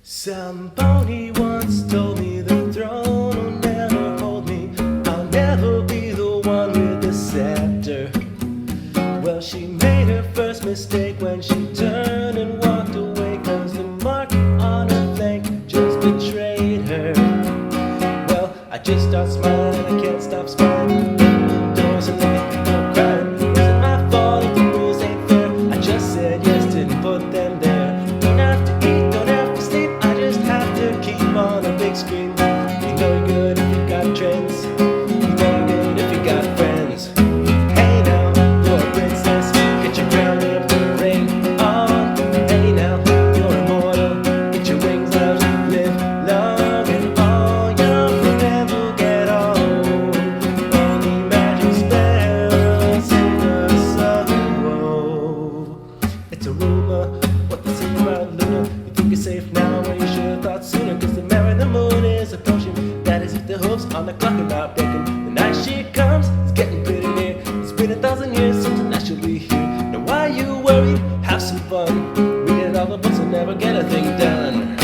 Somebody once told me the throne will never hold me. I'll never be the one with the scepter. Well, she made her first mistake when she turned and walked away, 'cause the mark on her flank just betrayed her. Well, I just start smiling and I can't stop smiling. Doors and let people crying. Is it my fault if the rules ain't fair? I just said yes, didn't put them there. Don't have to eat, don't have to sleep, I just have to keep on a big screen. You know you're good if you got trends. You know you're good if you got friends. Hey now, you're a princess. Get your crown and put a ring on. Hey now, you're immortal. Get your wings up, live long and all young forever get old. Only magic spells save us of woe. It's a rumor, what they say about Luna. You think you're safe now when you should have thought sooner, 'cause the mirror the moon is approaching. That is if the hooves on the clock about breaking. The night she comes, it's getting pretty near. It's been 1,000 years since the night she'll be here. Now why you worried? Have some fun. Reading all the books and never get a thing done.